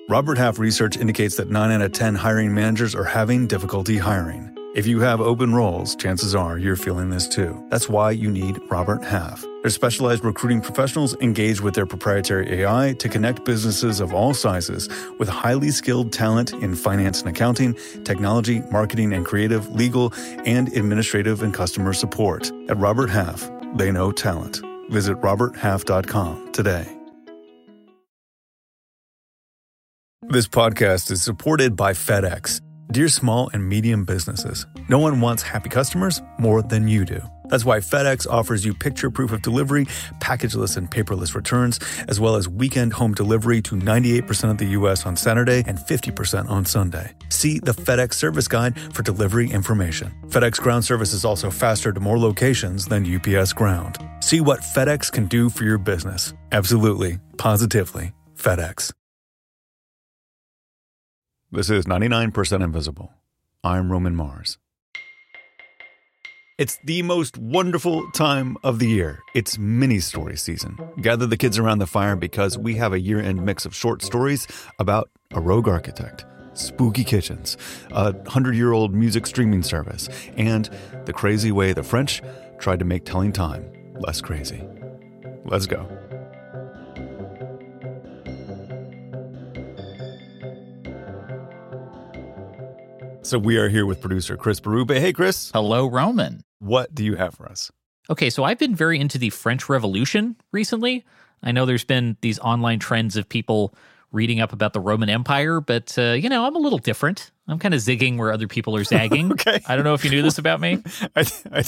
Robert Half research indicates that 9 out of 10 hiring managers are having difficulty hiring. If you have open roles, chances are you're feeling this too. That's why you need Robert Half. Their specialized recruiting professionals engage with their proprietary AI to connect businesses of all sizes with highly skilled talent in finance and accounting, technology, marketing and creative, legal, and administrative and customer support. At Robert Half, they know talent. Visit roberthalf.com today. This podcast is supported by FedEx. Dear small and medium businesses, no one wants happy customers more than you do. That's why FedEx offers you picture proof of delivery, packageless and paperless returns, as well as weekend home delivery to 98% of the U.S. on Saturday and 50% on Sunday. See the FedEx service guide for delivery information. FedEx Ground service is also faster to more locations than UPS Ground. See what FedEx can do for your business. Absolutely, positively, FedEx. This is 99% Invisible. I'm Roman Mars. It's the most wonderful time of the year. It's mini-story season. Gather the kids around the fire because we have a year-end mix of short stories about a rogue architect, spooky kitchens, a 100-year-old music streaming service, and the crazy way the French tried to make telling time less crazy. Let's go. So we are here with producer Chris Berube. Hey, Chris. Hello, Roman. What do you have for us? Okay, so I've been very into the French Revolution recently. I know there's been these online trends of people reading up about the Roman Empire, but, I'm a little different. I'm kind of zigging where other people are zagging. Okay. I don't know if you knew this about me. I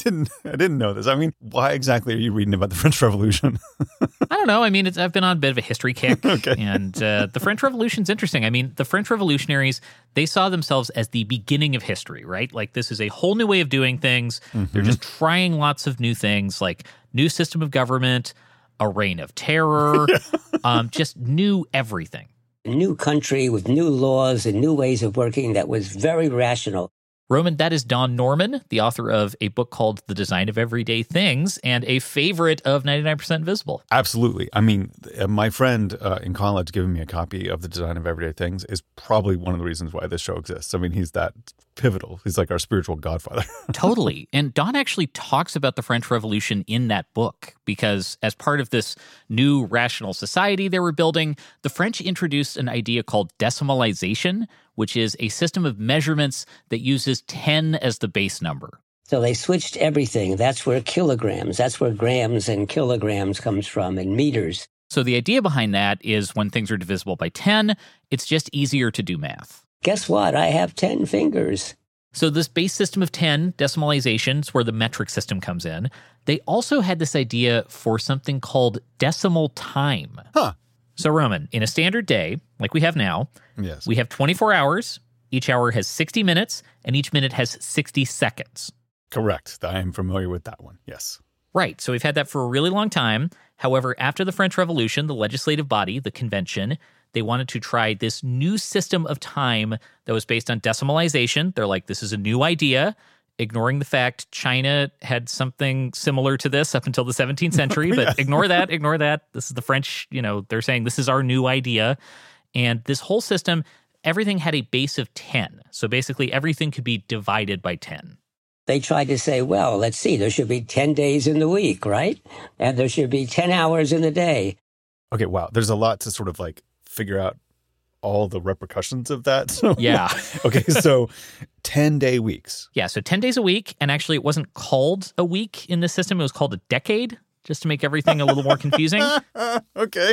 didn't know this. I mean, why exactly are you reading about the French Revolution? I don't know. I mean, I've been on a bit of a history kick. Okay. And the French Revolution's interesting. I mean, the French revolutionaries, they saw themselves as the beginning of history, right? Like, this is a whole new way of doing things. Mm-hmm. They're just trying lots of new things, like new system of government, a reign of terror, just new everything. A new country with new laws and new ways of working that was very rational. Roman, that is Don Norman, the author of a book called The Design of Everyday Things and a favorite of 99% Invisible. Absolutely. I mean, my friend in college giving me a copy of The Design of Everyday Things is probably one of the reasons why this show exists. I mean, he's that pivotal. He's like our spiritual godfather. Totally. And Don actually talks about the French Revolution in that book because as part of this new rational society they were building, the French introduced an idea called decimalization, which is a system of measurements that uses 10 as the base number. So they switched everything. That's where that's where grams and kilograms comes from, and meters. So the idea behind that is when things are divisible by 10, it's just easier to do math. Guess what? I have 10 fingers. So this base system of 10, decimalization, is where the metric system comes in. They also had this idea for something called decimal time. Huh. So, Roman, in a standard day, like we have now, yes, we have 24 hours. Each hour has 60 minutes, and each minute has 60 seconds. Correct. I am familiar with that one, yes. Right. So we've had that for a really long time. However, after the French Revolution, the legislative body, the convention, they wanted to try this new system of time that was based on decimalization. They're like, this is a new idea, ignoring the fact China had something similar to this up until the 17th century. But Yeah. ignore that. This is the French, they're saying this is our new idea. And this whole system, everything had a base of 10. So basically everything could be divided by 10. They tried to say, well, let's see, there should be 10 days in the week, right? And there should be 10 hours in the day. Okay, wow. There's a lot to sort of like figure out all the repercussions of that. So, Yeah. Okay, so 10-day weeks. Yeah, so 10 days a week. And actually, it wasn't called a week in this system. It was called a decade, just to make everything a little more confusing. Okay.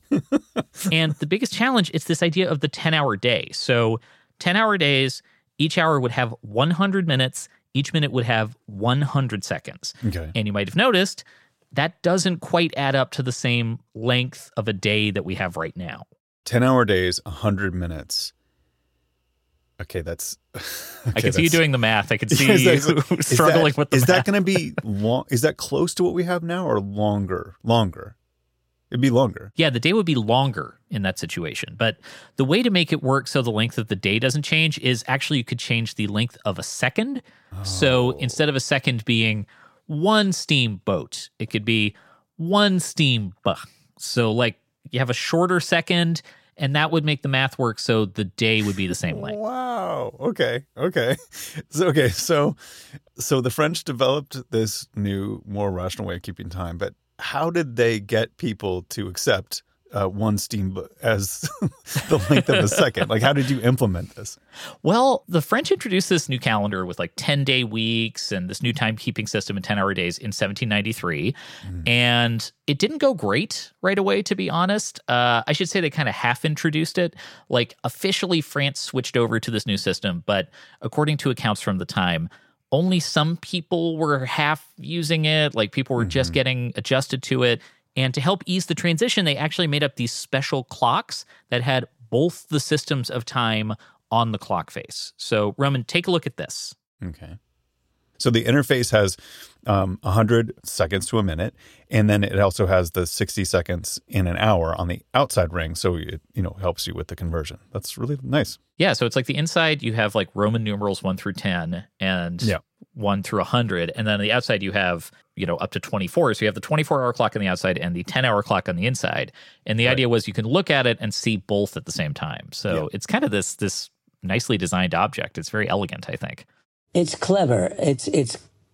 And the biggest challenge is this idea of the 10-hour day. So 10-hour days, each hour would have 100 minutes. Each minute would have 100 seconds. Okay. And you might have noticed that doesn't quite add up to the same length of a day that we have right now. 10-hour days, 100 minutes. Okay, that's... Okay, I can see you doing the math. I can see Is you that- struggling with the math. Is that going to be long? Is that close to what we have now or longer? Longer. It'd be longer. Yeah, the day would be longer in that situation. But the way to make it work so the length of the day doesn't change is actually you could change the length of a second. Oh. So instead of a second being one steamboat, it could be one steamboat. So like you have a shorter second and that would make the math work so the day would be the same length. Wow. Okay. So the French developed this new, more rational way of keeping time, but how did they get people to accept one steamboat as the length of a second? Like, how did you implement this? Well, the French introduced this new calendar with like 10-day weeks and this new timekeeping system in 10-hour days in 1793. And it didn't go great right away, to be honest. I should say they kind of half introduced it. Like, officially, France switched over to this new system, but according to accounts from the time, only some people were half using it. Like, people were just getting adjusted to it. And to help ease the transition, they actually made up these special clocks that had both the systems of time on the clock face. So, Roman, take a look at this. Okay. So the interface has 100 seconds to a minute, and then it also has the 60 seconds in an hour on the outside ring, so it helps you with the conversion. That's really nice. Yeah, so it's like the inside you have like Roman numerals 1 through 10 and 1 through 100, and then on the outside you have up to 24. So you have the 24-hour clock on the outside and the 10-hour clock on the inside. And the idea was you can look at it and see both at the same time. So it's kind of this nicely designed object. It's very elegant, I think. It's clever. It's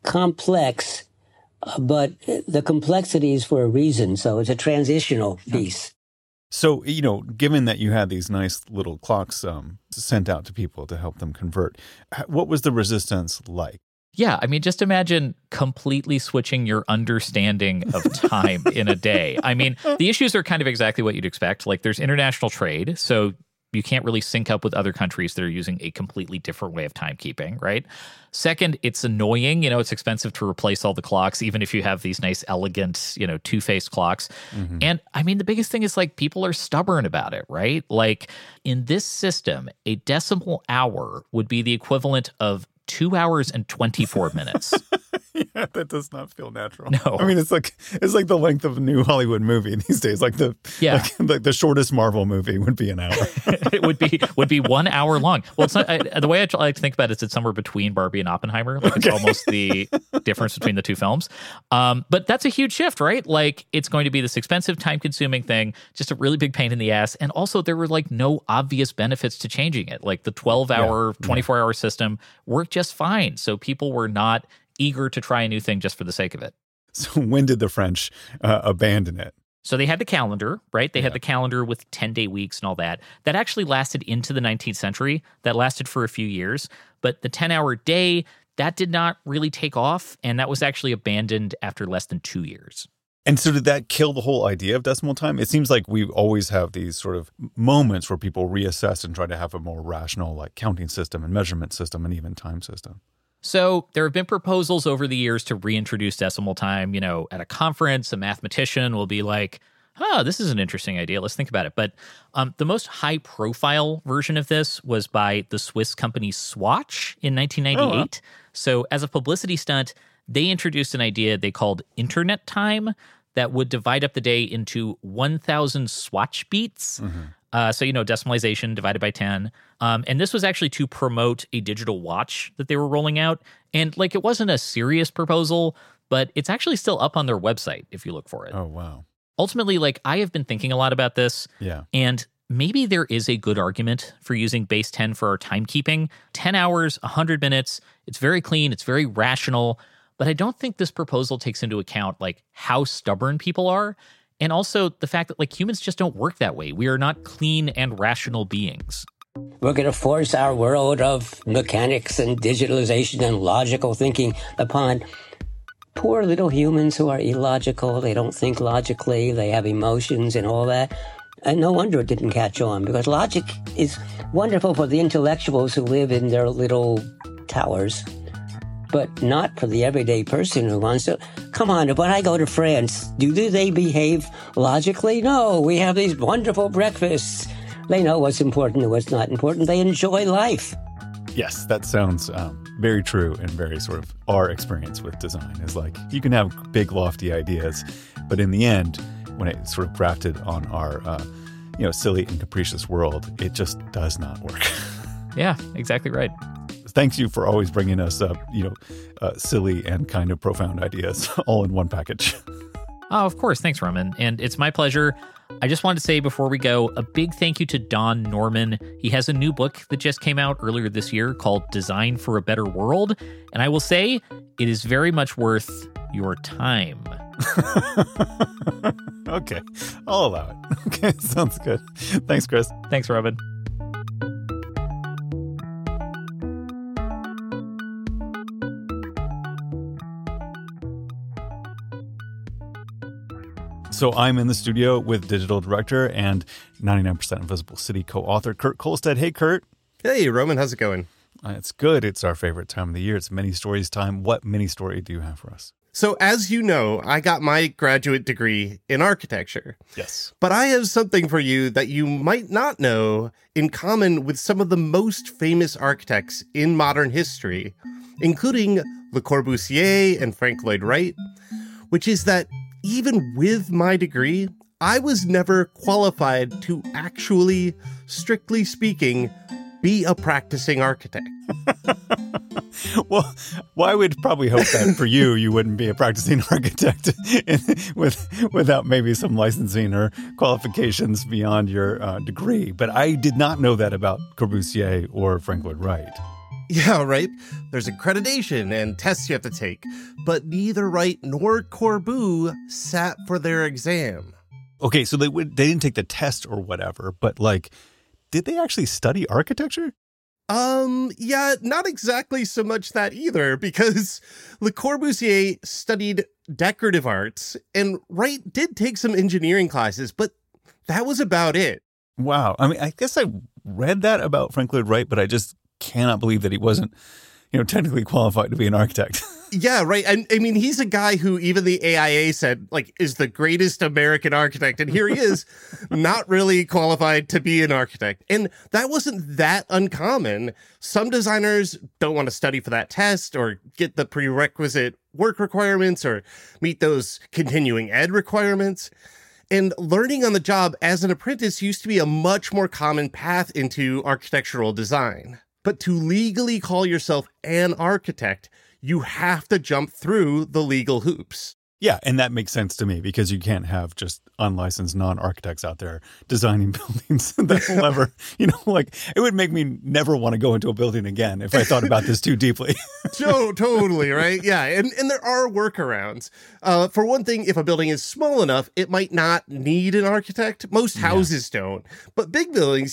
complex, but the complexity is for a reason. So it's a transitional piece. So, given that you had these nice little clocks sent out to people to help them convert, what was the resistance like? Yeah, I mean, just imagine completely switching your understanding of time in a day. I mean, the issues are kind of exactly what you'd expect. Like, there's international trade, so you can't really sync up with other countries that are using a completely different way of timekeeping, right? Second, it's annoying. It's expensive to replace all the clocks, even if you have these nice, elegant, two-faced clocks. And I mean, the biggest thing is like people are stubborn about it, right? Like, in this system, a decimal hour would be the equivalent of 2 hours and 24 minutes. Yeah, that does not feel natural. No. I mean, it's like the length of a new Hollywood movie these days. Like the shortest Marvel movie would be an hour. It would be 1 hour long. Well, it's not, the way I like to think about it is it's somewhere between Barbie and Oppenheimer. Like, it's almost the difference between the two films. But that's a huge shift, right? Like, it's going to be this expensive, time-consuming thing, just a really big pain in the ass. And also, there were like no obvious benefits to changing it. Like, the 12-hour, 24-hour system worked just fine. So people were not eager to try a new thing just for the sake of it. So when did the French abandon it? So they had the calendar, right? They had the calendar with 10-day weeks and all that. That actually lasted into the 19th century. That lasted for a few years. But the 10-hour day, that did not really take off. And that was actually abandoned after less than 2 years. And so did that kill the whole idea of decimal time? It seems like we always have these sort of moments where people reassess and try to have a more rational like counting system and measurement system and even time system. So there have been proposals over the years to reintroduce decimal time. At a conference, a mathematician will be like, this is an interesting idea. Let's think about it. But the most high-profile version of this was by the Swiss company Swatch in 1998. Oh, wow. So as a publicity stunt, they introduced an idea they called internet time that would divide up the day into 1,000 Swatch beats. So, decimalization divided by 10. And this was actually to promote a digital watch that they were rolling out. And like, it wasn't a serious proposal, but it's actually still up on their website if you look for it. Oh, wow. Ultimately, like, I have been thinking a lot about this. Yeah. And maybe there is a good argument for using base 10 for our timekeeping. 10 hours, 100 minutes. It's very clean. It's very rational. But I don't think this proposal takes into account like how stubborn people are. And also the fact that like humans just don't work that way. We are not clean and rational beings. We're going to force our world of mechanics and digitalization and logical thinking upon poor little humans who are illogical. They don't think logically. They have emotions and all that. And no wonder it didn't catch on, because logic is wonderful for the intellectuals who live in their little towers, but not for the everyday person who wants to. Come on, when I go to France, do they behave logically? No, we have these wonderful breakfasts. They know what's important and what's not important. They enjoy life. Yes, that sounds very true and very sort of our experience with design is like you can have big, lofty ideas, but in the end, when it's sort of grafted on our, silly and capricious world, it just does not work. Yeah, exactly right. Thanks you for always bringing us up, silly and kind of profound ideas all in one package. Oh, of course. Thanks, Roman. And it's my pleasure. I just wanted to say before we go, a big thank you to Don Norman. He has a new book that just came out earlier this year called Design for a Better World. And I will say it is very much worth your time. Okay, I'll allow it. Okay, sounds good. Thanks, Chris. Thanks, Robin. So I'm in the studio with digital director and 99% Invisible City co-author Kurt Kohlstedt. Hey, Kurt. Hey, Roman. How's it going? It's good. It's our favorite time of the year. It's mini stories time. What mini story do you have for us? So as you know, I got my graduate degree in architecture. Yes. But I have something for you that you might not know in common with some of the most famous architects in modern history, including Le Corbusier and Frank Lloyd Wright, which is that even with my degree, I was never qualified to actually, strictly speaking, be a practicing architect. Well, I would probably hope that for you wouldn't be a practicing architect without maybe some licensing or qualifications beyond your degree. But I did not know that about Corbusier or Frank Lloyd Wright. Yeah, right. There's accreditation and tests you have to take, but neither Wright nor Corbu sat for their exam. Okay, so they didn't take the test or whatever, but did they actually study architecture? Yeah, not exactly so much that either, because Le Corbusier studied decorative arts and Wright did take some engineering classes, but that was about it. Wow. I mean, I guess I read that about Frank Lloyd Wright, but I just cannot believe that he wasn't, technically qualified to be an architect. Yeah, right. And I mean, he's a guy who even the AIA said, is the greatest American architect. And here he is, not really qualified to be an architect. And that wasn't that uncommon. Some designers don't want to study for that test or get the prerequisite work requirements or meet those continuing ed requirements. And learning on the job as an apprentice used to be a much more common path into architectural design. But to legally call yourself an architect, you have to jump through the legal hoops. Yeah, and that makes sense to me because you can't have just unlicensed non-architects out there designing buildings that will ever, it would make me never want to go into a building again if I thought about this too deeply. Totally, right? Yeah, and there are workarounds. For one thing, if a building is small enough, it might not need an architect. Most houses don't. But big buildings,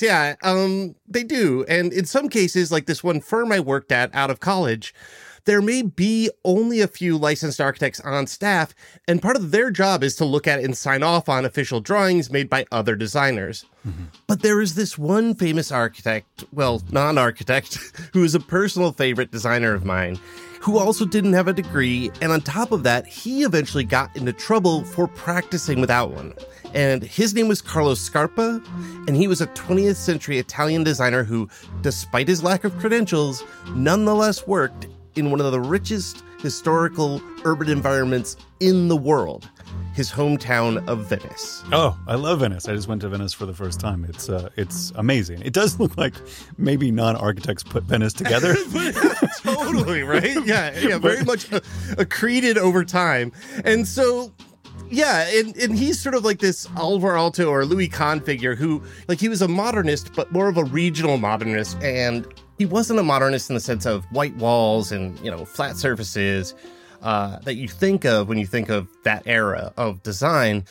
they do. And in some cases, like this one firm I worked at out of college, there may be only a few licensed architects on staff, and part of their job is to look at and sign off on official drawings made by other designers. Mm-hmm. But there is this one famous architect, non-architect, who is a personal favorite designer of mine, who also didn't have a degree, and on top of that, he eventually got into trouble for practicing without one. And his name was Carlo Scarpa, and he was a 20th century Italian designer who, despite his lack of credentials, nonetheless worked in one of the richest historical urban environments in the world, his hometown of Venice. Oh, I love Venice. I just went to Venice for the first time. It's amazing. It does look like maybe non-architects put Venice together. Totally, right? Yeah, very much accreted over time. And so, yeah, and he's sort of like this Alvar Aalto or Louis Kahn figure who, he was a modernist, but more of a regional modernist, and he wasn't a modernist in the sense of white walls and, flat surfaces that you think of when you think of that era of design.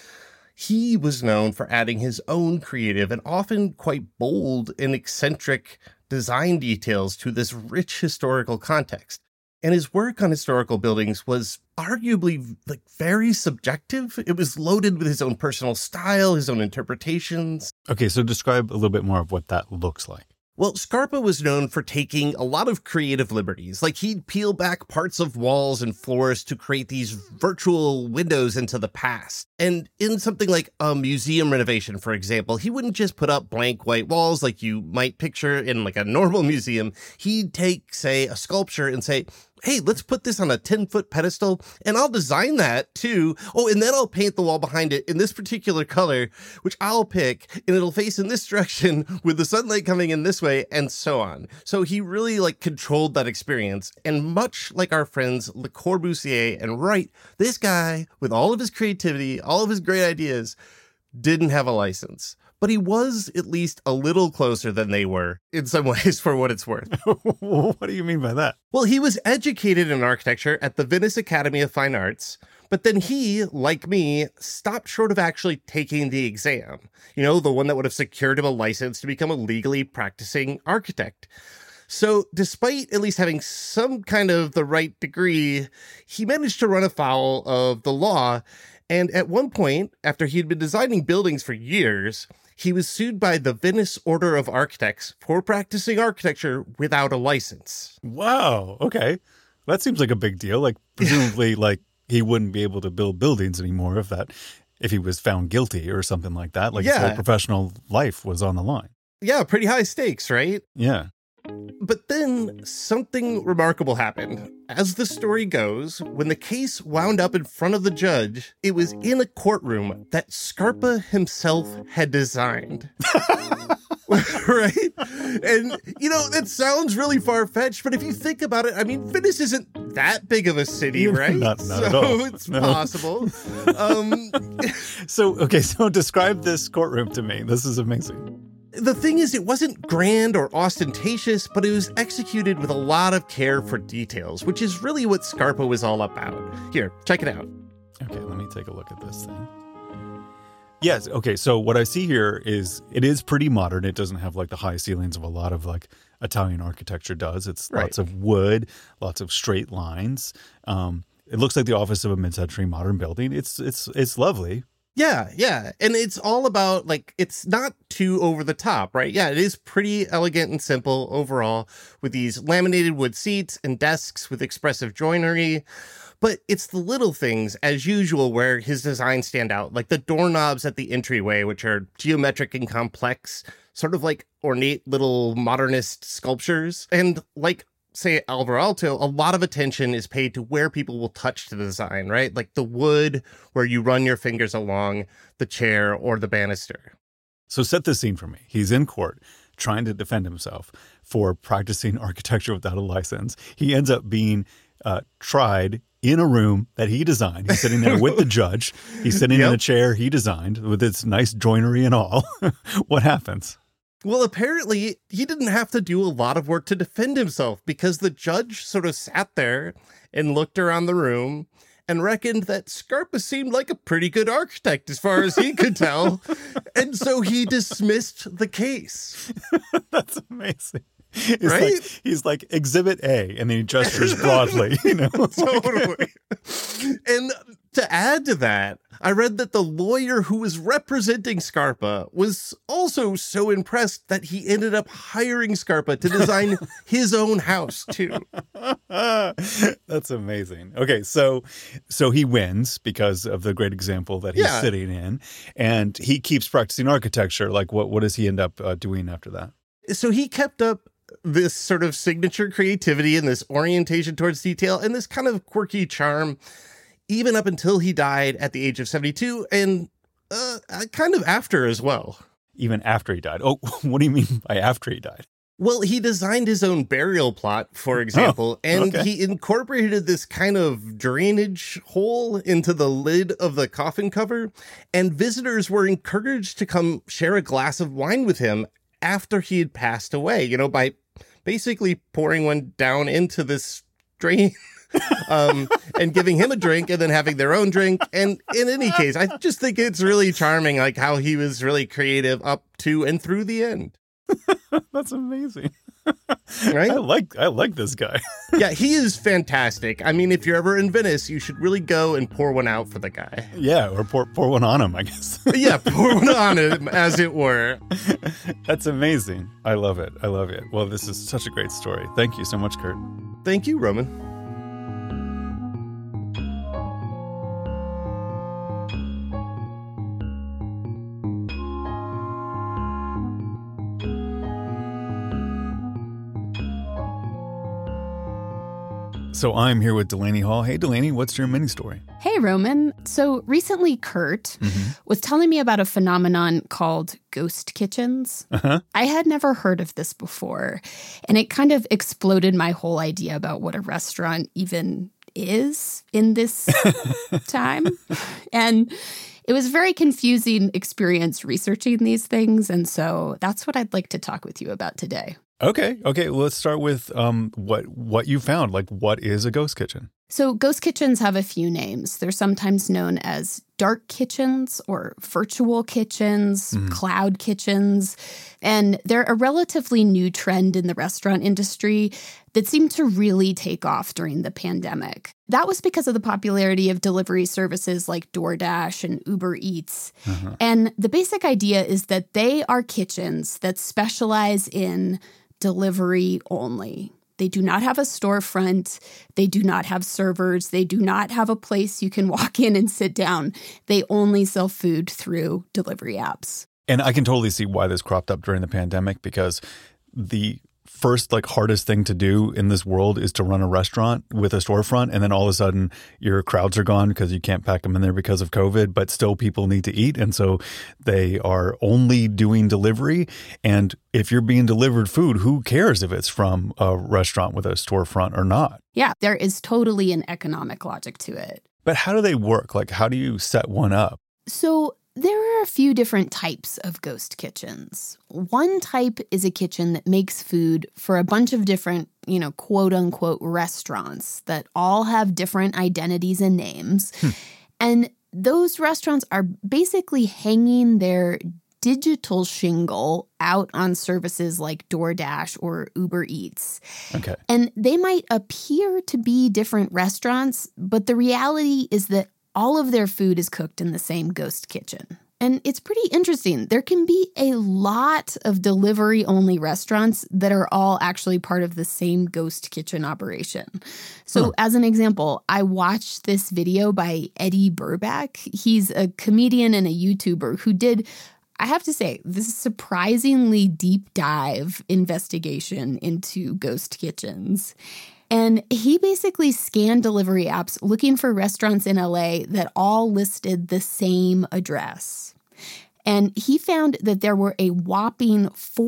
He was known for adding his own creative and often quite bold and eccentric design details to this rich historical context. And his work on historical buildings was arguably very subjective. It was loaded with his own personal style, his own interpretations. Okay, so describe a little bit more of what that looks like. Well, Scarpa was known for taking a lot of creative liberties. He'd peel back parts of walls and floors to create these virtual windows into the past. And in something like a museum renovation, for example, he wouldn't just put up blank white walls like you might picture in a normal museum. He'd take, say, a sculpture and say, hey, let's put this on a 10-foot pedestal, and I'll design that too. Oh, and then I'll paint the wall behind it in this particular color, which I'll pick, and it'll face in this direction with the sunlight coming in this way, and so on. So he really controlled that experience. And much like our friends Le Corbusier and Wright, this guy, with all of his creativity, all of his great ideas, didn't have a license, but he was at least a little closer than they were in some ways, for what it's worth. What do you mean by that? Well, he was educated in architecture at the Venice Academy of Fine Arts, but then he, like me, stopped short of actually taking the exam. You know, the one that would have secured him a license to become a legally practicing architect. So despite at least having some kind of the right degree, he managed to run afoul of the law. And at one point, after he'd been designing buildings for years, he was sued by the Venice Order of Architects for practicing architecture without a license. Wow. Okay. That seems like a big deal. Like, presumably, like, he wouldn't be able to build buildings anymore if he was found guilty or something like that. Like, his whole professional life was on the line. Yeah, pretty high stakes, right? Yeah. But then something remarkable happened. As the story goes, when the case wound up in front of the judge, it was in a courtroom that Scarpa himself had designed. Right? And, you know, that sounds really far-fetched, but if you think about it, I mean, Venice isn't that big of a city, right? Not at all. So it's possible. So describe this courtroom to me. This is amazing. The thing is, it wasn't grand or ostentatious, but it was executed with a lot of care for details, which is really what Scarpa was all about. Here, check it out. Okay, let me take a look at this thing. Yes, okay, so what I see here is, it is pretty modern. It doesn't have like the high ceilings of a lot of like Italian architecture does. It's lots of wood, lots of straight lines. It looks like the office of a mid-century modern building. It's lovely. Yeah. And it's all about, like, it's not too over the top, right? Yeah, it is pretty elegant and simple overall, with these laminated wood seats and desks with expressive joinery. But it's the little things, as usual, where his designs stand out, like the doorknobs at the entryway, which are geometric and complex, sort of like ornate little modernist sculptures. And like, say, Alvar Aalto, a lot of attention is paid to where people will touch the design, right? Like the wood where you run your fingers along the chair or the banister. So set the scene for me. He's in court trying to defend himself for practicing architecture without a license. He ends up being tried in a room that he designed. He's sitting there with the judge. He's sitting in a chair he designed with its nice joinery and all. What happens? Well, apparently, he didn't have to do a lot of work to defend himself, because the judge sort of sat there and looked around the room and reckoned that Scarpa seemed like a pretty good architect as far as he could tell. And so he dismissed the case. That's amazing. He's like Exhibit A, and then he gestures broadly, you know. Totally. And to add to that, I read that the lawyer who was representing Scarpa was also so impressed that he ended up hiring Scarpa to design his own house too. That's amazing. Okay, so he wins because of the great example that he's sitting in, and he keeps practicing architecture. Like, what does he end up doing after that? So he kept up this sort of signature creativity and this orientation towards detail and this kind of quirky charm, even up until he died at the age of 72, and kind of after as well. Even after he died? Oh, what do you mean by after he died? Well, he designed his own burial plot, for example, he incorporated this kind of drainage hole into the lid of the coffin cover, and visitors were encouraged to come share a glass of wine with him after he had passed away, you know, by basically pouring one down into this drain and giving him a drink and then having their own drink. And in any case, I just think it's really charming, like how he was really creative up to and through the end. That's amazing. Right? I like this guy. Yeah, he is fantastic. I mean, if you're ever in Venice, you should really go and pour one out for the guy. Yeah, or pour one on him, I guess. Yeah, pour one on him, as it were. That's amazing. I love it. Well, this is such a great story. Thank you so much, Kurt. Thank you, Roman. So I'm here with Delaney Hall. Hey, Delaney, what's your mini story? Hey, Roman. So recently, Kurt was telling me about a phenomenon called ghost kitchens. I had never heard of this before, and it kind of exploded my whole idea about what a restaurant even is in this time. And It was a very confusing experience researching these things. And so that's what I'd like to talk with you about today. Okay. Well, let's start with what you found. Like, what is a ghost kitchen? So ghost kitchens have a few names. They're sometimes known as dark kitchens or virtual kitchens, cloud kitchens. And they're a relatively new trend in the restaurant industry that seemed to really take off during the pandemic. That was because of the popularity of delivery services like DoorDash and Uber Eats. And the basic idea is that they are kitchens that specialize in delivery only. They do not have a storefront. They do not have servers. They do not have a place you can walk in and sit down. They only sell food through delivery apps. And I can totally see why this cropped up during the pandemic, because the first hardest thing to do in this world is to run a restaurant with a storefront, and then all of a sudden your crowds are gone because you can't pack them in there because of COVID, but still people need to eat, and so they are only doing delivery. And if you're being delivered food, who cares if it's from a restaurant with a storefront or not? Yeah, there is totally an economic logic to it. But how do they work? Like, how do you set one up? So there are a few different types of ghost kitchens. One type is a kitchen that makes food for a bunch of different, quote unquote restaurants that all have different identities and names. And those restaurants are basically hanging their digital shingle out on services like DoorDash or Uber Eats. Okay. And they might appear to be different restaurants, but the reality is that all of their food is cooked in the same ghost kitchen. And it's pretty interesting. There can be a lot of delivery-only restaurants that are all actually part of the same ghost kitchen operation. So as an example, I watched this video by Eddie Burback. He's a comedian and a YouTuber who did, I have to say, this surprisingly deep dive investigation into ghost kitchens. And he basically scanned delivery apps looking for restaurants in LA that all listed the same address. And he found that there were a whopping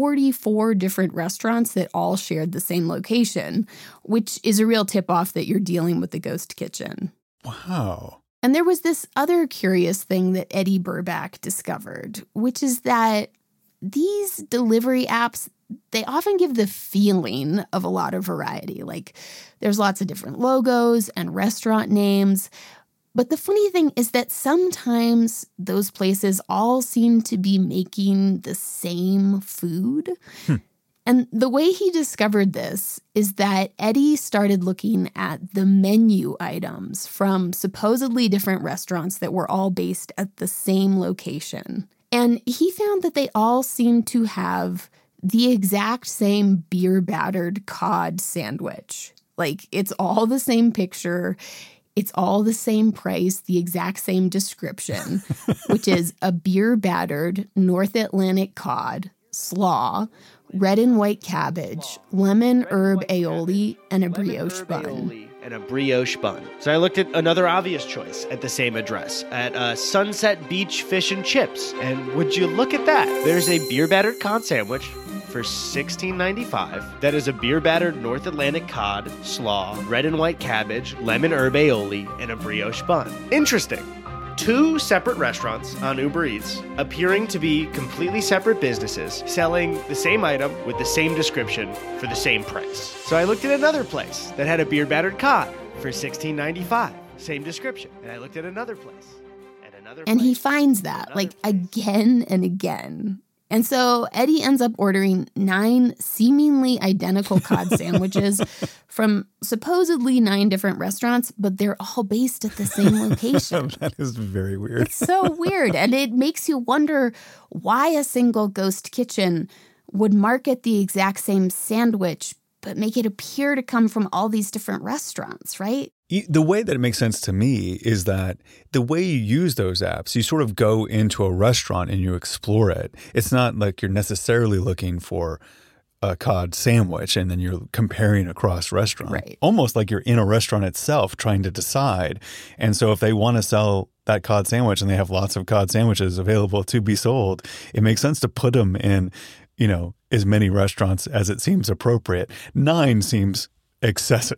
44 different restaurants that all shared the same location, which is a real tip-off that you're dealing with the ghost kitchen. Wow. And there was this other curious thing that Eddie Burback discovered, which is that these delivery apps, they often give the feeling of a lot of variety. Like, there's lots of different logos and restaurant names. But the funny thing is that sometimes those places all seem to be making the same food. And the way he discovered this is that Eddie started looking at the menu items from supposedly different restaurants that were all based at the same location. And he found that they all seemed to have the exact same beer-battered cod sandwich. Like, it's all the same picture. It's all the same price, the exact same description, which is a beer-battered North Atlantic cod, slaw, red and white cabbage, lemon herb aioli, and a brioche bun. And a brioche bun. So I looked at another obvious choice at the same address, at Sunset Beach Fish and Chips. And would you look at that? There's a beer-battered cod sandwich for $16.95. That is a beer-battered North Atlantic cod, slaw, red and white cabbage, lemon herb aioli, and a brioche bun. Interesting. Two separate restaurants on Uber Eats, appearing to be completely separate businesses, selling the same item with the same description for the same price. So I looked at another place that had a beer-battered cod for $16.95, same description. And I looked at another place and another place. And he finds that, again and again. And so Eddie ends up ordering 9 seemingly identical cod sandwiches from supposedly 9 different restaurants, but they're all based at the same location. That is very weird. It's so weird. And it makes you wonder why a single ghost kitchen would market the exact same sandwich, but make it appear to come from all these different restaurants, right? The way that it makes sense to me is that the way you use those apps, you sort of go into a restaurant and you explore it. It's not like you're necessarily looking for a cod sandwich and then you're comparing across restaurants. Right. Almost like you're in a restaurant itself trying to decide. And so if they want to sell that cod sandwich and they have lots of cod sandwiches available to be sold, it makes sense to put them in, as many restaurants as it seems appropriate. 9 seems excessive.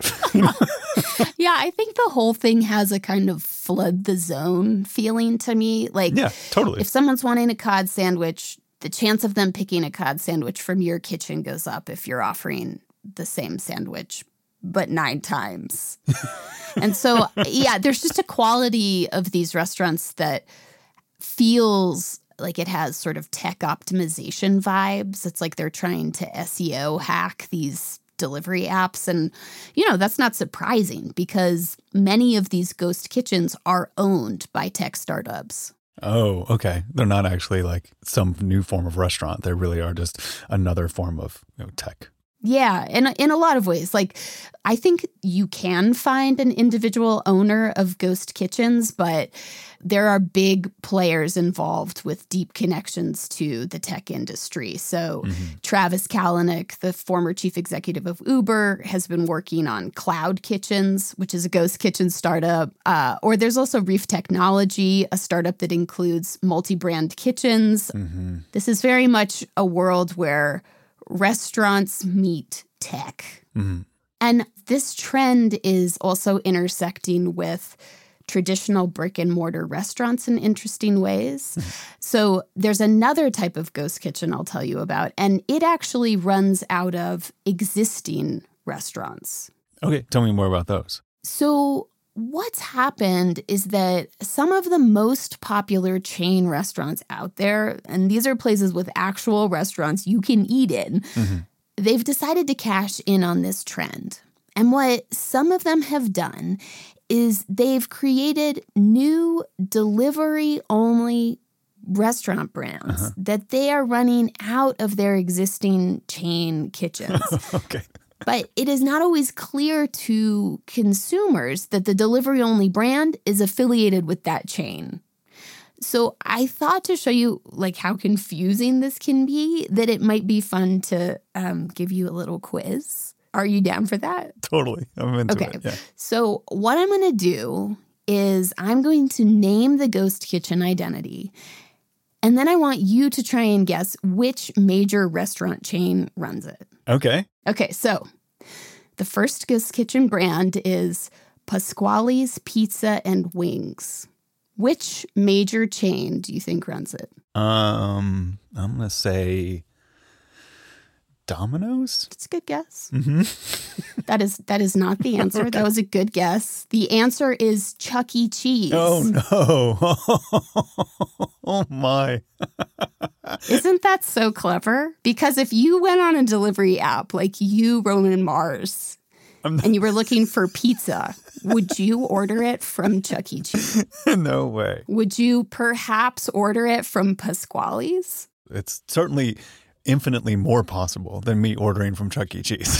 Yeah, I think the whole thing has a kind of flood the zone feeling to me. Like, Yeah, totally. if someone's wanting a cod sandwich, the chance of them picking a cod sandwich from your kitchen goes up if you're offering the same sandwich, but 9 times. And so, yeah, there's just a quality of these restaurants that feels like it has sort of tech optimization vibes. It's like they're trying to SEO hack these delivery apps. And, that's not surprising because many of these ghost kitchens are owned by tech startups. Oh, okay. They're not actually like some new form of restaurant. They really are just another form of tech. Yeah, in a lot of ways. Like, I think you can find an individual owner of ghost kitchens, but there are big players involved with deep connections to the tech industry. So Travis Kalanick, the former chief executive of Uber, has been working on Cloud Kitchens, which is a ghost kitchen startup. Or there's also Reef Technology, a startup that includes multi-brand kitchens. This is very much a world where restaurants meet tech. And this trend is also intersecting with traditional brick and mortar restaurants in interesting ways. So there's another type of ghost kitchen I'll tell you about, and it actually runs out of existing restaurants. Okay, tell me more about those. So what's happened is that some of the most popular chain restaurants out there, and these are places with actual restaurants you can eat in, they've decided to cash in on this trend. And what some of them have done is they've created new delivery-only restaurant brands that they are running out of their existing chain kitchens. Okay. But it is not always clear to consumers that the delivery-only brand is affiliated with that chain. So I thought to show you like how confusing this can be, that it might be fun to give you a little quiz. Are you down for that? Totally. I'm into it. Yeah. So what I'm going to do is I'm going to name the ghost kitchen identity. And then I want you to try and guess which major restaurant chain runs it. Okay. Okay, so the first ghost kitchen brand is Pasquale's Pizza and Wings. Which major chain do you think runs it? I'm going to say Domino's? It's a good guess. That is not the answer. Okay. That was a good guess. The answer is Chuck E. Cheese. Oh, no. Oh, my. Isn't that so clever? Because if you went on a delivery app like you, Roman Mars, and you were looking for pizza, would you order it from Chuck E. Cheese? No way. Would you perhaps order it from Pasquale's? It's certainly infinitely more possible than me ordering from Chuck E. Cheese.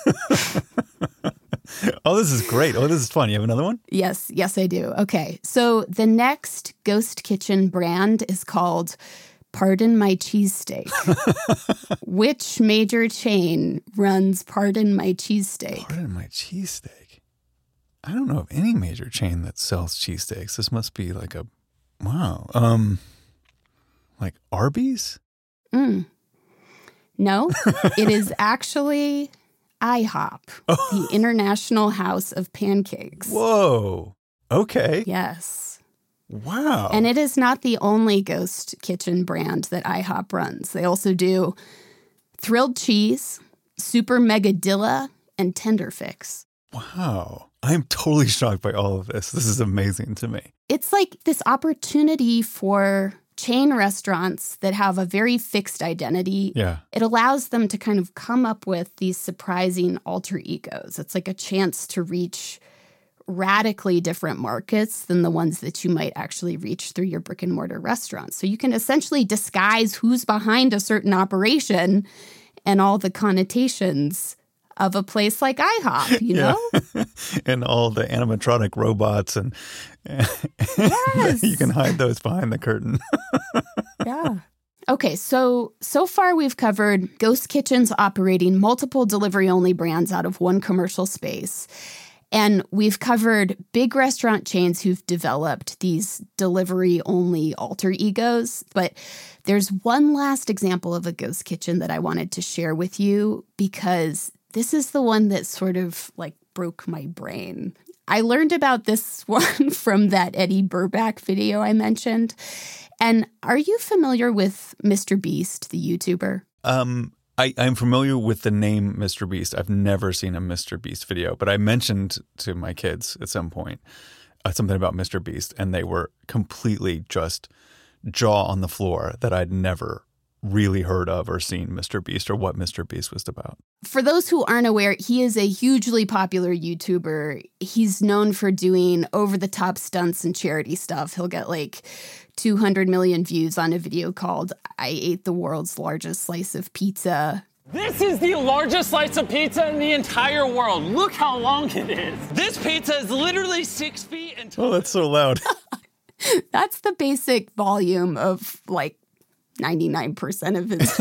Oh, this is great. Oh, this is fun. You have another one? Yes, I do. Okay, so the next ghost kitchen brand is called Pardon My Cheesesteak. Which major chain runs Pardon My Cheesesteak? Pardon My Cheesesteak? I don't know of any major chain that sells cheesesteaks. This must be like a, wow. Like Arby's? No, it is actually IHOP, the International House of Pancakes. Whoa. Okay. Yes. Wow. And it is not the only ghost kitchen brand that IHOP runs. They also do Thrilled Cheese, Super Megadilla, and Tenderfix. Wow. I'm totally shocked by all of this. This is amazing to me. It's like this opportunity for chain restaurants that have a very fixed identity. Yeah. It allows them to kind of come up with these surprising alter egos. It's like a chance to reach radically different markets than the ones that you might actually reach through your brick and mortar restaurant. So you can essentially disguise who's behind a certain operation and all the connotations of a place like IHOP, you know? And all the animatronic robots and yes. You can hide those behind the curtain. Yeah. Okay, so far we've covered ghost kitchens operating multiple delivery-only brands out of one commercial space. And we've covered big restaurant chains who've developed these delivery-only alter egos. But there's one last example of a ghost kitchen that I wanted to share with you because this is the one that sort of like broke my brain. I learned about this one from that Eddie Burback video I mentioned. And are you familiar with Mr. Beast, the YouTuber? I'm familiar with the name Mr. Beast. I've never seen a Mr. Beast video, but I mentioned to my kids at some point something about Mr. Beast, and they were completely just jaw on the floor that I'd never really heard of or seen Mr. Beast or what Mr. Beast was about. For those who aren't aware, he is a hugely popular YouTuber. He's known for doing over-the-top stunts and charity stuff. He'll get like 200 million views on a video called I Ate the World's Largest Slice of Pizza. This is the largest slice of pizza in the entire world. Look how long it is. This pizza is literally 6 feet and tall. Oh, that's so loud. That's the basic volume of like 99% of his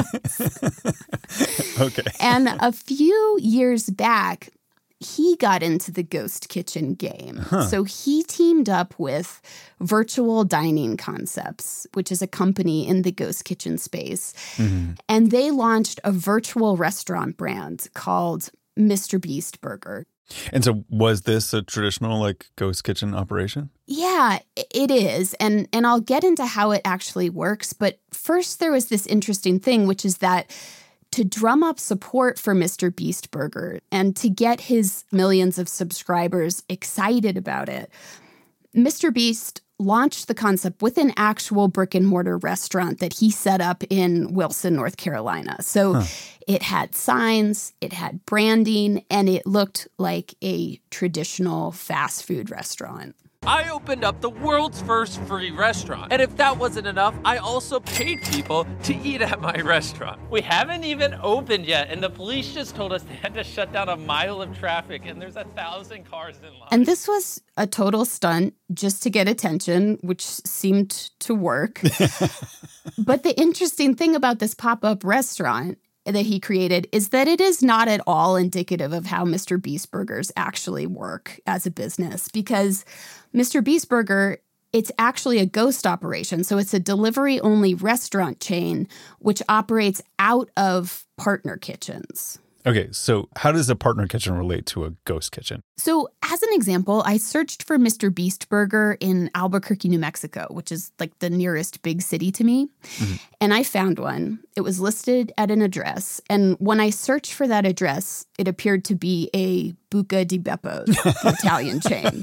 videos. Okay. And a few years back, he got into the ghost kitchen game. So he teamed up with Virtual Dining Concepts, which is a company in the ghost kitchen space. And they launched a virtual restaurant brand called Mr. Beast Burger. And so was this a traditional like ghost kitchen operation? Yeah, it is. And I'll get into how it actually works. But first, there was this interesting thing, which is that to drum up support for Mr. Beast Burger and to get his millions of subscribers excited about it, Mr. Beast launched the concept with an actual brick and mortar restaurant that he set up in Wilson, North Carolina. So it had signs, it had branding, and it looked like a traditional fast food restaurant. I opened up the world's first free restaurant. And if that wasn't enough, I also paid people to eat at my restaurant. We haven't even opened yet, and the police just told us they had to shut down a mile of traffic, and there's 1,000 cars in line. And this was a total stunt just to get attention, which seemed to work. But the interesting thing about this pop-up restaurant that he created is that it is not at all indicative of how Mr. Beast Burgers actually work as a business, because Mr. Beast Burger, it's actually a ghost operation. So it's a delivery-only restaurant chain which operates out of partner kitchens. Okay, so how does a partner kitchen relate to a ghost kitchen? So as an example, I searched for Mr. Beast Burger in Albuquerque, New Mexico, which is like the nearest big city to me. And I found one. It was listed at an address. And when I searched for that address, it appeared to be a Buca di Beppo, the Italian chain.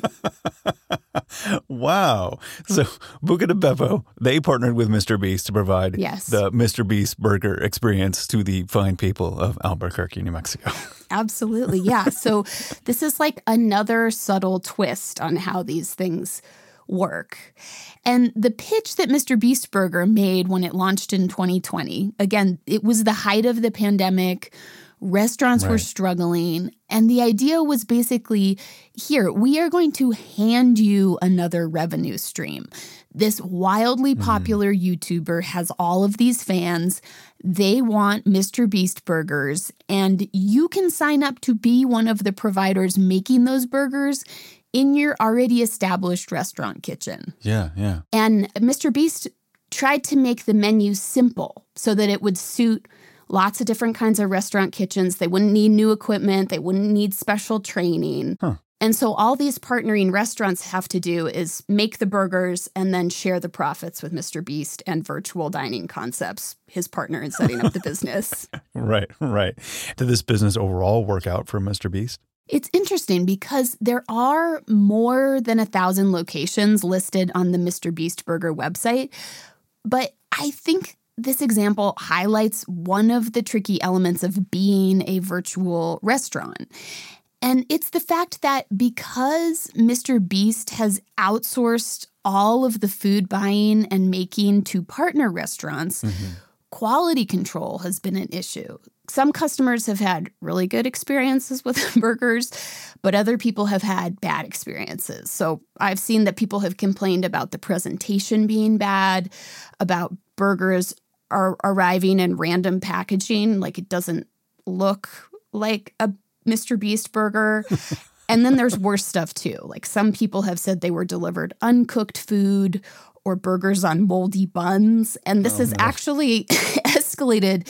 Wow. So Buca di Beppo, they partnered with Mr. Beast to provide the Mr. Beast Burger experience to the fine people of Albuquerque, New Mexico. Absolutely, yeah. So this is like another subtle twist on how these things work. And the pitch that Mr. Beast Burger made when it launched in 2020, again, it was the height of the pandemic. Restaurants were struggling. And the idea was basically, here, we are going to hand you another revenue stream. This wildly popular YouTuber has all of these fans. They want Mr. Beast burgers, and you can sign up to be one of the providers making those burgers in your already established restaurant kitchen. Yeah, yeah. And Mr. Beast tried to make the menu simple so that it would suit lots of different kinds of restaurant kitchens. They wouldn't need new equipment. They wouldn't need special training. And so all these partnering restaurants have to do is make the burgers and then share the profits with Mr. Beast and Virtual Dining Concepts, his partner in setting up the business. Right. Did this business overall work out for Mr. Beast? It's interesting because there are more than 1,000 locations listed on the Mr. Beast Burger website. But I think this example highlights one of the tricky elements of being a virtual restaurant. And it's the fact that because Mr. Beast has outsourced all of the food buying and making to partner restaurants, quality control has been an issue. Some customers have had really good experiences with burgers, but other people have had bad experiences. So I've seen that people have complained about the presentation being bad, about burgers are arriving in random packaging, like it doesn't look like a Mr. Beast burger. And then there's worse stuff too. Like some people have said they were delivered uncooked food or burgers on moldy buns. And this has actually escalated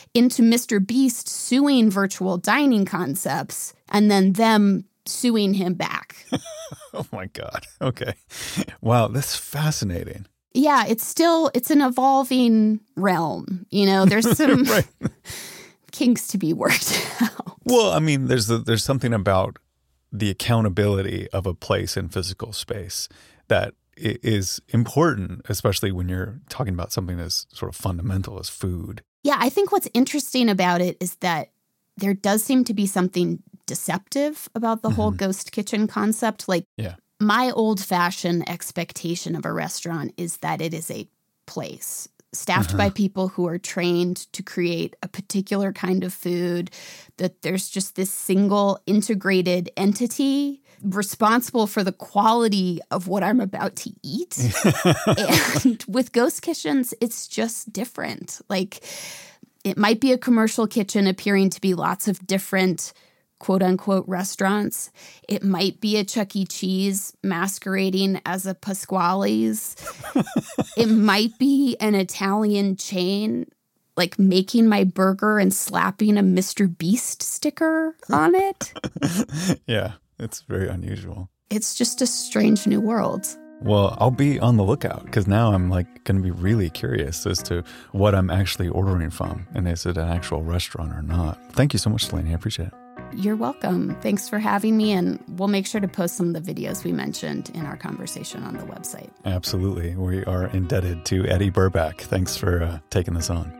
into Mr. Beast suing virtual dining concepts and then them suing him back. Oh my God. Okay. Wow, that's fascinating. Yeah, it's an evolving realm. There's some Right. kinks to be worked out. Well, I mean, there's something about the accountability of a place in physical space that is important, especially when you're talking about something as sort of fundamental as food. Yeah, I think what's interesting about it is that there does seem to be something deceptive about the whole ghost kitchen concept. Like, my old-fashioned expectation of a restaurant is that it is a place staffed by people who are trained to create a particular kind of food, that there's just this single integrated entity responsible for the quality of what I'm about to eat. And with ghost kitchens, it's just different. Like, it might be a commercial kitchen appearing to be lots of different quote-unquote restaurants. It might be a Chuck E. Cheese masquerading as a Pasquale's. It might be an Italian chain, like making my burger and slapping a Mr. Beast sticker on it. Yeah, it's very unusual. It's just a strange new world. Well, I'll be on the lookout because now I'm going to be really curious as to what I'm actually ordering from and is it an actual restaurant or not. Thank you so much, Delaney. I appreciate it. You're welcome. Thanks for having me, and we'll make sure to post some of the videos we mentioned in our conversation on the website. Absolutely. We are indebted to Eddie Burback. Thanks for taking this on.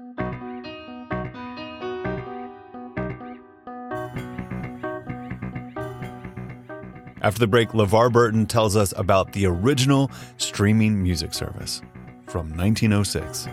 After the break, LeVar Burton tells us about the original streaming music service from 1906.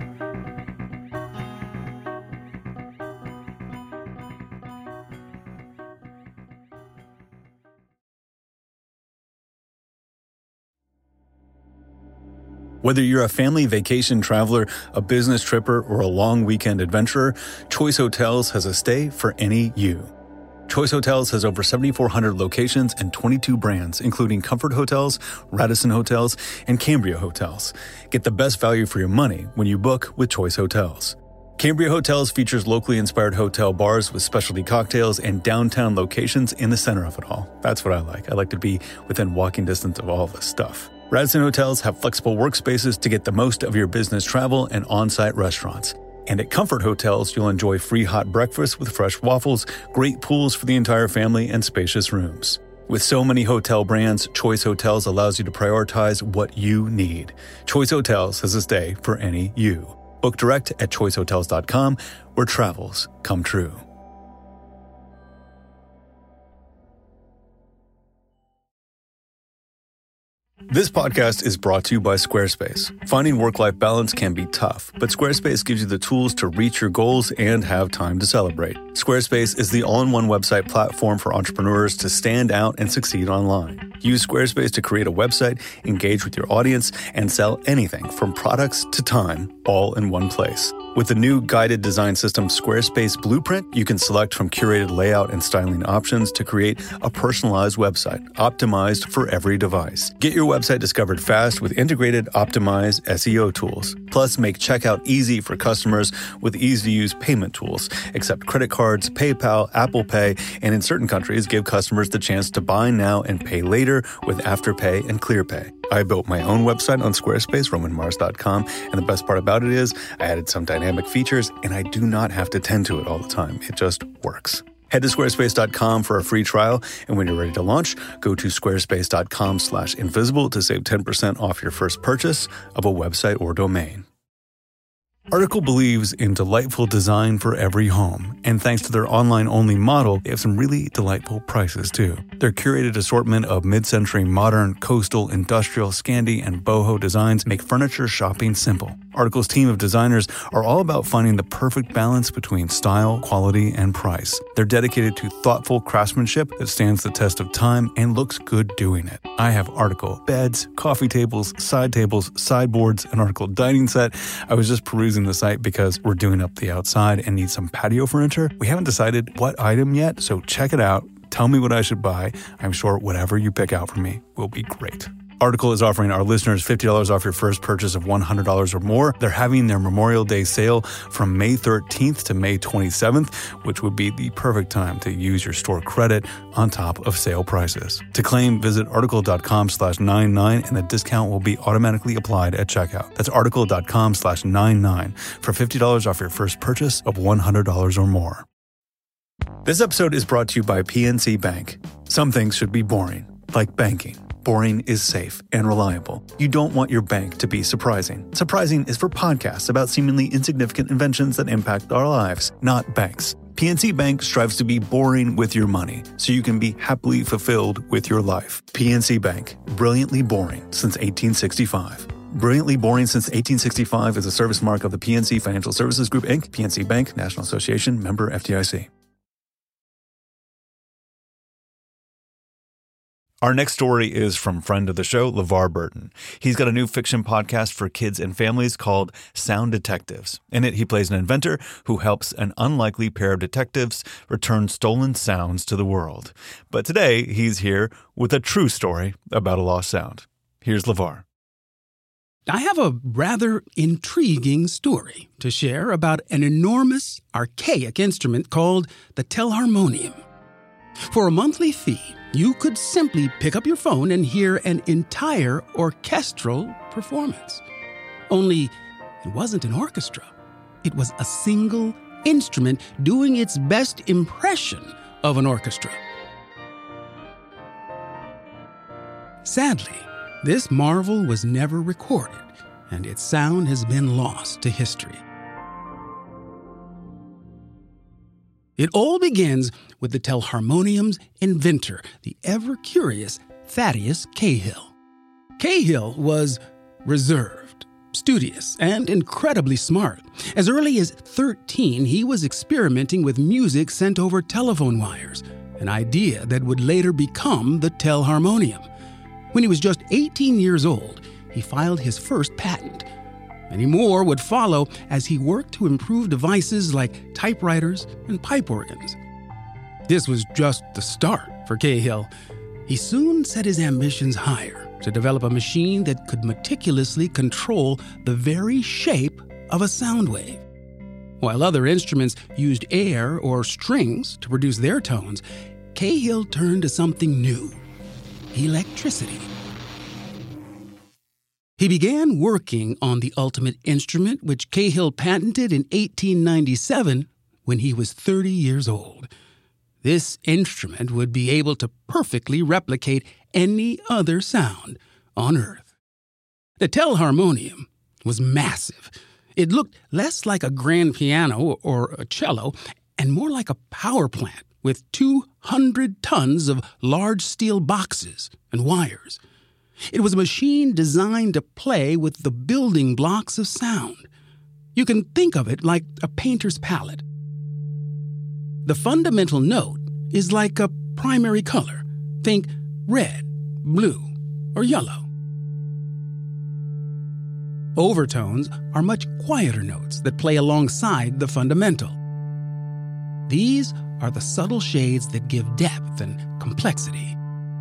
Whether you're a family vacation traveler, a business tripper, or a long weekend adventurer, Choice Hotels has a stay for any you. Choice Hotels has over 7,400 locations and 22 brands, including Comfort Hotels, Radisson Hotels, and Cambria Hotels. Get the best value for your money when you book with Choice Hotels. Cambria Hotels features locally inspired hotel bars with specialty cocktails and downtown locations in the center of it all. That's what I like. I like to be within walking distance of all this stuff. Radisson Hotels have flexible workspaces to get the most of your business travel and on-site restaurants. And at Comfort Hotels, you'll enjoy free hot breakfast with fresh waffles, great pools for the entire family, and spacious rooms. With so many hotel brands, Choice Hotels allows you to prioritize what you need. Choice Hotels has a stay for any you. Book direct at choicehotels.com, where travels come true. This podcast is brought to you by Squarespace. Finding work-life balance can be tough, but Squarespace gives you the tools to reach your goals and have time to celebrate. Squarespace is the all-in-one website platform for entrepreneurs to stand out and succeed online. Use Squarespace to create a website, engage with your audience, and sell anything from products to time, all in one place. With the new guided design system Squarespace Blueprint, you can select from curated layout and styling options to create a personalized website, optimized for every device. Get your website discovered fast with integrated, optimized SEO tools. Plus, make checkout easy for customers with easy-to-use payment tools. Accept credit cards, PayPal, Apple Pay, and in certain countries, give customers the chance to buy now and pay later with Afterpay and ClearPay. I built my own website on Squarespace, RomanMars.com, and the best part about it is I added some dynamic features, and I do not have to tend to it all the time. It just works. Head to squarespace.com for a free trial, and when you're ready to launch, go to squarespace.com/invisible to save 10% off your first purchase of a website or domain. Article believes in delightful design for every home, and thanks to their online-only model, they have some really delightful prices too. Their curated assortment of mid-century modern, coastal, industrial, Scandi, and boho designs make furniture shopping simple. Article's team of designers are all about finding the perfect balance between style, quality, and price. They're dedicated to thoughtful craftsmanship that stands the test of time and looks good doing it. I have Article beds, coffee tables, sideboards, an Article dining set. I was just perusing the site because we're doing up the outside and need some patio furniture. We haven't decided what item yet, so check it out. Tell me what I should buy. I'm sure whatever you pick out for me will be great. Article is offering our listeners $50 off your first purchase of $100 or more. They're having their Memorial Day sale from May 13th to May 27th, which would be the perfect time to use your store credit on top of sale prices. To claim, visit article.com/99 and the discount will be automatically applied at checkout. That's article.com/99 for $50 off your first purchase of $100 or more. This episode is brought to you by PNC Bank. Some things should be boring, like banking. Boring is safe and reliable. You don't want your bank to be surprising. Surprising is for podcasts about seemingly insignificant inventions that impact our lives, not banks. PNC Bank strives to be boring with your money, so you can be happily fulfilled with your life. PNC Bank, brilliantly boring since 1865. Brilliantly Boring Since 1865 is a service mark of the PNC Financial Services Group, Inc., PNC Bank, National Association, member FDIC. Our next story is from friend of the show, LeVar Burton. He's got a new fiction podcast for kids and families called Sound Detectives. In it, he plays an inventor who helps an unlikely pair of detectives return stolen sounds to the world. But today, he's here with a true story about a lost sound. Here's LeVar. I have a rather intriguing story to share about an enormous, archaic instrument called the telharmonium. For a monthly fee, you could simply pick up your phone and hear an entire orchestral performance. Only it wasn't an orchestra. It was a single instrument doing its best impression of an orchestra. Sadly, this marvel was never recorded, and its sound has been lost to history. It all begins with the telharmonium's inventor, the ever-curious Thaddeus Cahill. Cahill was reserved, studious, and incredibly smart. As early as 13, he was experimenting with music sent over telephone wires, an idea that would later become the telharmonium. When he was just 18 years old, he filed his first patent. Many more would follow as he worked to improve devices like typewriters and pipe organs. This was just the start for Cahill. He soon set his ambitions higher to develop a machine that could meticulously control the very shape of a sound wave. While other instruments used air or strings to produce their tones, Cahill turned to something new: electricity. He began working on the ultimate instrument, which Cahill patented in 1897 when he was 30 years old. This instrument would be able to perfectly replicate any other sound on Earth. The telharmonium was massive. It looked less like a grand piano or a cello and more like a power plant with 200 tons of large steel boxes and wires. It was a machine designed to play with the building blocks of sound. You can think of it like a painter's palette. The fundamental note is like a primary color. Think red, blue, or yellow. Overtones are much quieter notes that play alongside the fundamental. These are the subtle shades that give depth and complexity.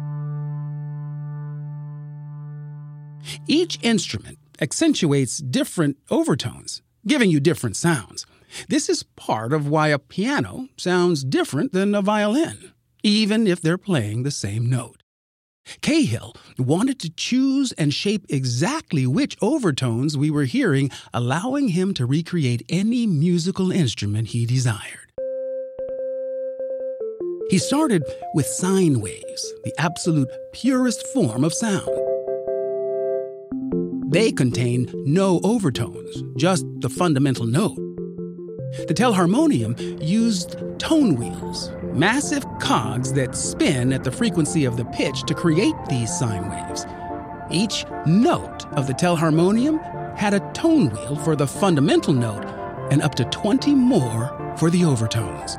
Each instrument accentuates different overtones, giving you different sounds. This is part of why a piano sounds different than a violin, even if they're playing the same note. Cahill wanted to choose and shape exactly which overtones we were hearing, allowing him to recreate any musical instrument he desired. He started with sine waves, the absolute purest form of sound. They contain no overtones, just the fundamental note. The telharmonium used tone wheels, massive cogs that spin at the frequency of the pitch to create these sine waves. Each note of the telharmonium had a tone wheel for the fundamental note and up to 20 more for the overtones.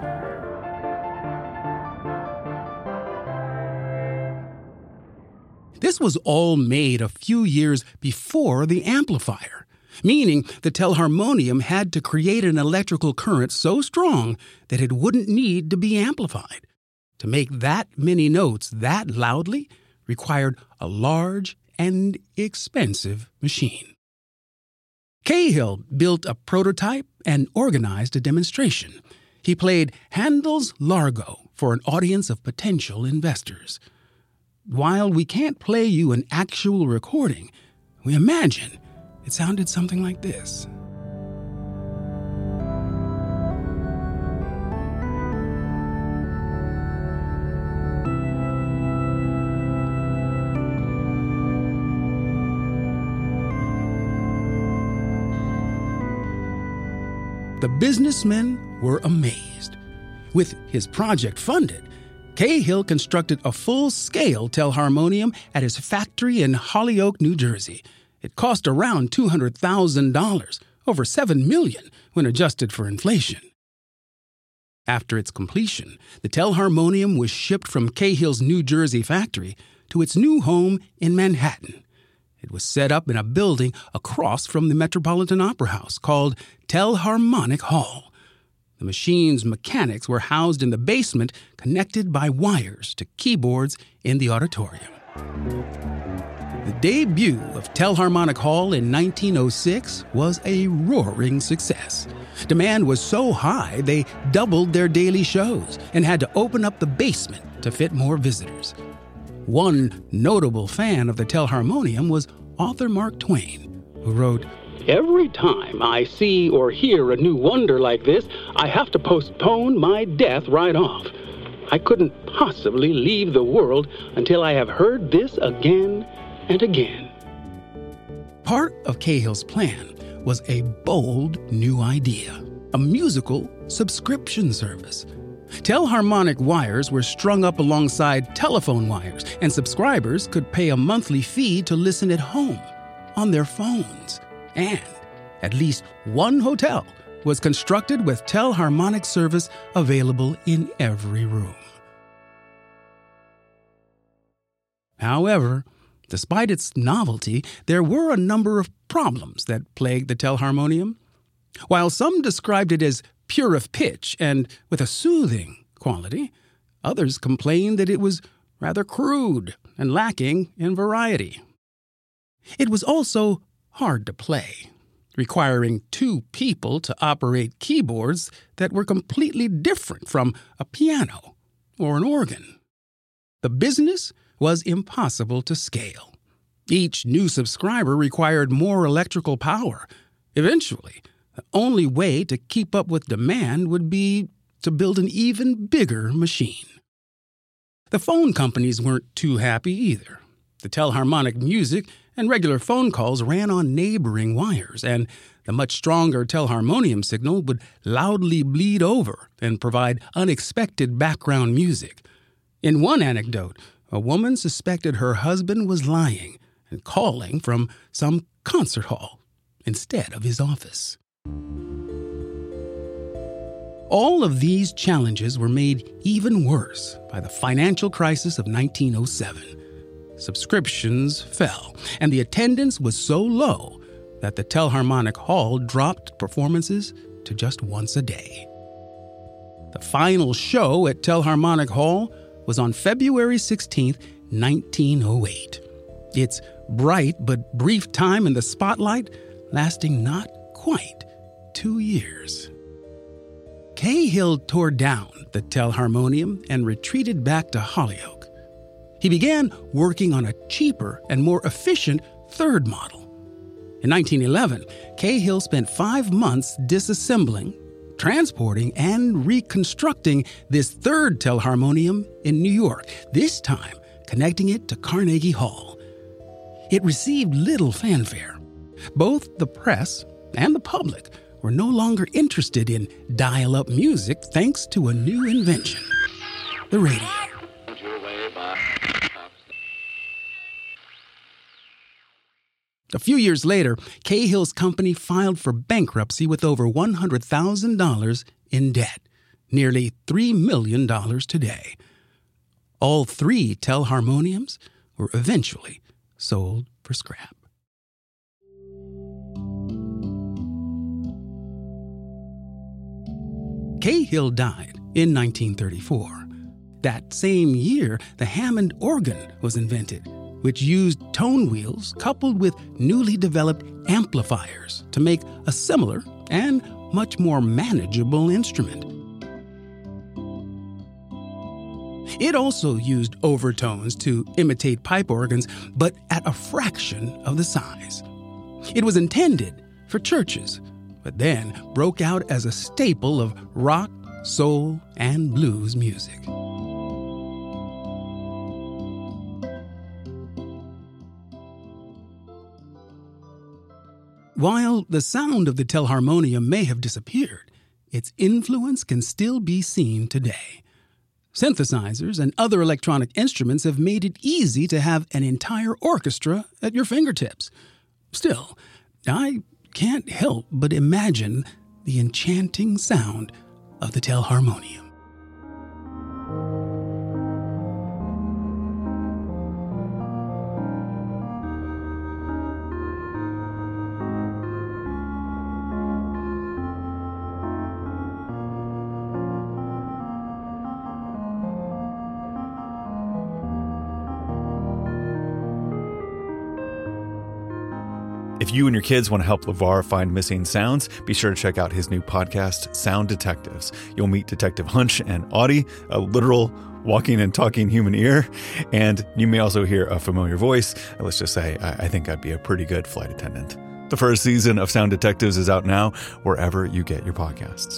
This was all made a few years before the amplifier, meaning the telharmonium had to create an electrical current so strong that it wouldn't need to be amplified. To make that many notes that loudly required a large and expensive machine. Cahill built a prototype and organized a demonstration. He played Handel's Largo for an audience of potential investors. While we can't play you an actual recording, we imagine it sounded something like this. The businessmen were amazed. With his project funded, Cahill constructed a full-scale telharmonium at his factory in Holyoke, New Jersey. It cost around $200,000, over $7 million when adjusted for inflation. After its completion, the telharmonium was shipped from Cahill's New Jersey factory to its new home in Manhattan. It was set up in a building across from the Metropolitan Opera House called Telharmonic Hall. The machine's mechanics were housed in the basement, connected by wires to keyboards in the auditorium. The debut of Telharmonic Hall in 1906 was a roaring success. Demand was so high they doubled their daily shows and had to open up the basement to fit more visitors. One notable fan of the telharmonium was author Mark Twain, who wrote, "Every time I see or hear a new wonder like this, I have to postpone my death right off. I couldn't possibly leave the world until I have heard this again and again." Part of Cahill's plan was a bold new idea, a musical subscription service. Telharmonic wires were strung up alongside telephone wires, and subscribers could pay a monthly fee to listen at home, on their phones. And at least one hotel was constructed with telharmonic service available in every room. However, despite its novelty, there were a number of problems that plagued the telharmonium. While some described it as pure of pitch and with a soothing quality, others complained that it was rather crude and lacking in variety. It was also hard to play, requiring two people to operate keyboards that were completely different from a piano or an organ. The business was impossible to scale. Each new subscriber required more electrical power. Eventually, the only way to keep up with demand would be to build an even bigger machine. The phone companies weren't too happy either. The telharmonic music and regular phone calls ran on neighboring wires, and the much stronger telharmonium signal would loudly bleed over and provide unexpected background music. In one anecdote, a woman suspected her husband was lying and calling from some concert hall instead of his office. All of these challenges were made even worse by the financial crisis of 1907. Subscriptions fell, and the attendance was so low that the Telharmonic Hall dropped performances to just once a day. The final show at Telharmonic Hall was on February 16, 1908. Its bright but brief time in the spotlight lasting not quite 2 years. Cahill tore down the telharmonium and retreated back to Holyoke. He began working on a cheaper and more efficient third model. In 1911, Cahill spent 5 months disassembling, transporting, and reconstructing this third telharmonium in New York, this time connecting it to Carnegie Hall. It received little fanfare. Both the press and the public were no longer interested in dial-up music thanks to a new invention, the radio. A few years later, Cahill's company filed for bankruptcy with over $100,000 in debt, nearly $3 million today. All 3 telharmoniums were eventually sold for scrap. Cahill died in 1934. That same year, the Hammond organ was invented, which used tone wheels coupled with newly developed amplifiers to make a similar and much more manageable instrument. It also used overtones to imitate pipe organs, but at a fraction of the size. It was intended for churches, but then broke out as a staple of rock, soul, and blues music. While the sound of the telharmonium may have disappeared, its influence can still be seen today. Synthesizers and other electronic instruments have made it easy to have an entire orchestra at your fingertips. Still, I can't help but imagine the enchanting sound of the telharmonium. If you and your kids want to help LeVar find missing sounds, be sure to check out his new podcast, Sound Detectives. You'll meet Detective Hunch and Audie, a literal walking and talking human ear, and you may also hear a familiar voice. Let's just say, I think I'd be a pretty good flight attendant. The first season of Sound Detectives is out now, wherever you get your podcasts.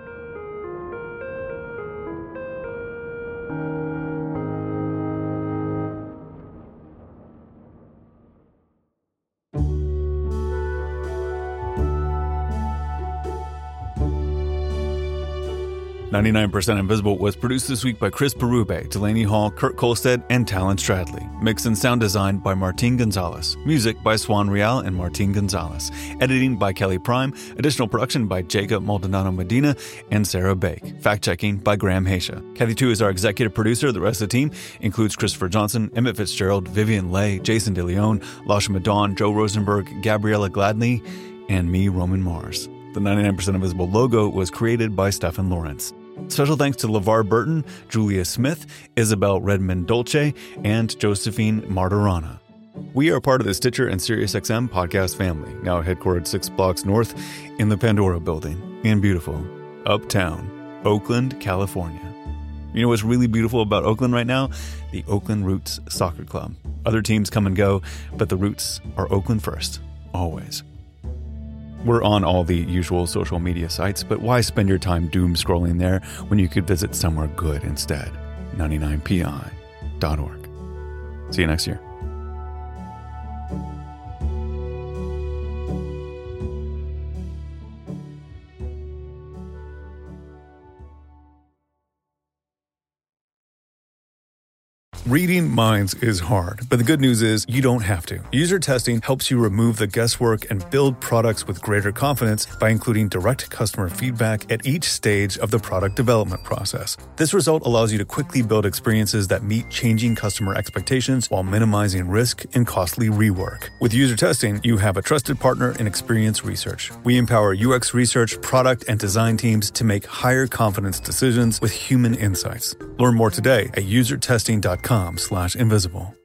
"99% Invisible" was produced this week by Chris Berube, Delaney Hall, Kurt Kolstad, and Talon Stradley. Mix and sound design by Martin Gonzalez. Music by Swan Real and Martin Gonzalez. Editing by Kelly Prime. Additional production by Jacob Maldonado Medina and Sarah Bake. Fact-checking by Graham Haisha. Kathy Tu is our executive producer. The rest of the team includes Christopher Johnson, Emmett Fitzgerald, Vivian Leigh, Jason DeLeon, Lasha Madon, Joe Rosenberg, Gabriella Gladney, and me, Roman Mars. The 99% Invisible logo was created by Stephen Lawrence. Special thanks to LeVar Burton, Julia Smith, Isabel Redmond Dolce, and Josephine Martirana. We are part of the Stitcher and SiriusXM podcast family, now headquartered 6 blocks north in the Pandora building in beautiful uptown Oakland, California. You know what's really beautiful about Oakland right now? The Oakland Roots Soccer Club. Other teams come and go, but the Roots are Oakland first, always. We're on all the usual social media sites, but why spend your time doom scrolling there when you could visit somewhere good instead? 99pi.org. See you next year. Reading minds is hard, but the good news is you don't have to. User testing helps you remove the guesswork and build products with greater confidence by including direct customer feedback at each stage of the product development process. This result allows you to quickly build experiences that meet changing customer expectations while minimizing risk and costly rework. With user testing, you have a trusted partner in Experience Research. We empower UX research, product, and design teams to make higher confidence decisions with human insights. Learn more today at usertesting.com/invisible.